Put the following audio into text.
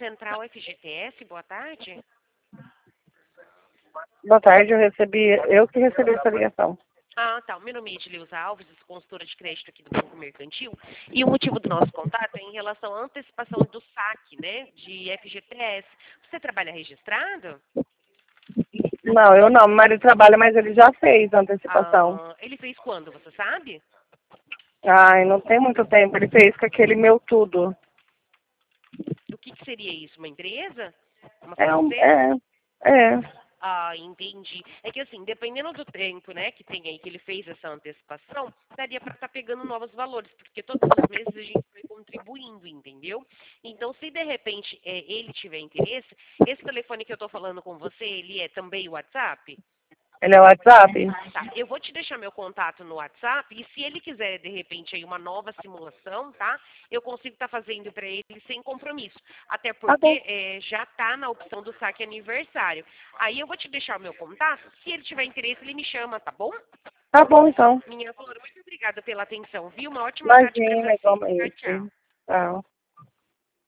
Central FGTS, boa tarde. Boa tarde, eu que recebi essa ligação. Ah, tá. O meu nome é Edileuza Alves, eu sou consultora de crédito aqui do Banco Mercantil. E o motivo do nosso contato é em relação à antecipação do saque, né, de FGTS. Você trabalha registrado? Não, eu não. Meu marido trabalha, mas ele já fez a antecipação. Ah, ele fez quando, você sabe? Ai, não tem muito tempo. Ele fez com aquele meu tudo. O que seria isso? Uma empresa? Uma É um. financeira? É. Ah, entendi. É que assim, dependendo do tempo, né, que tem aí que ele fez essa antecipação, daria para estar pegando novos valores, porque todos os meses a gente vai contribuindo, entendeu? Então, se de repente ele tiver interesse, esse telefone que eu estou falando com você, ele é também o WhatsApp? Ele é o WhatsApp? Tá, eu vou te deixar meu contato no WhatsApp e se ele quiser, de repente, aí uma nova simulação, tá? Eu consigo estar fazendo para ele sem compromisso. Até Tá bom. porque já tá na opção do saque aniversário. Aí eu vou te deixar o meu contato. Se ele tiver interesse, ele me chama, tá bom? Tá bom, então. Minha flor, muito obrigada pela atenção, viu? Uma ótima tarde para Imagina, você. Tchau, igualmente. tchau. Tchau.